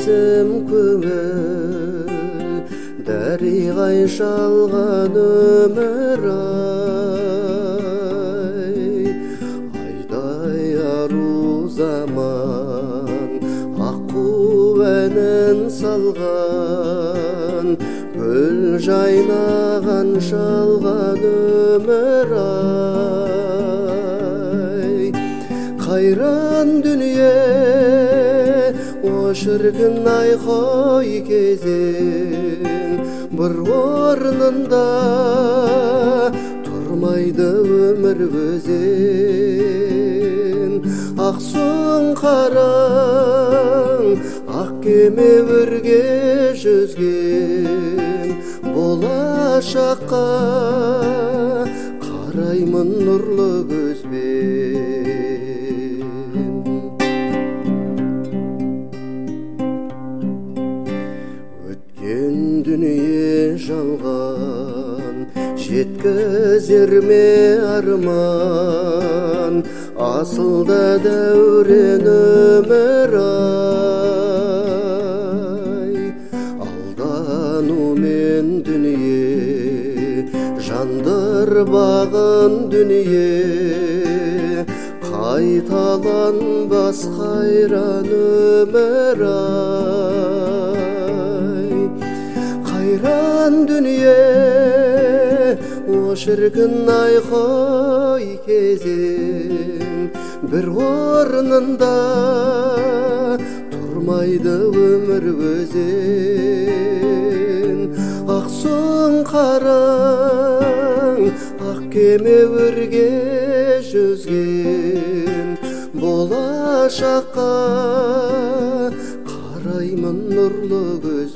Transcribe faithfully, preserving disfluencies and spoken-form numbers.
сезім көңіл дариғай шалған өмір ай айдай ару заман аққу әнін салған гүл жайнаған шалған өмір ай қайран дүние о шіркін ай қой кезең бір орнында тұрмайды өмір өзен ақсың қараң ақ кеме өрге жүзген болашаққа қараймын нұрлы көзбен өткен дүние жалған жеткізер ме арман асылда дәурен өмір ай алданумен дүние жандырбағын дүние қайталанбас қайран өмір ай қайран дүние о шіркін ай қой кезең бір орнында тұрмайды өмір өзен ақсың қараң ақ кеме өрге жүзген болашаққа қараймын нұрлы көз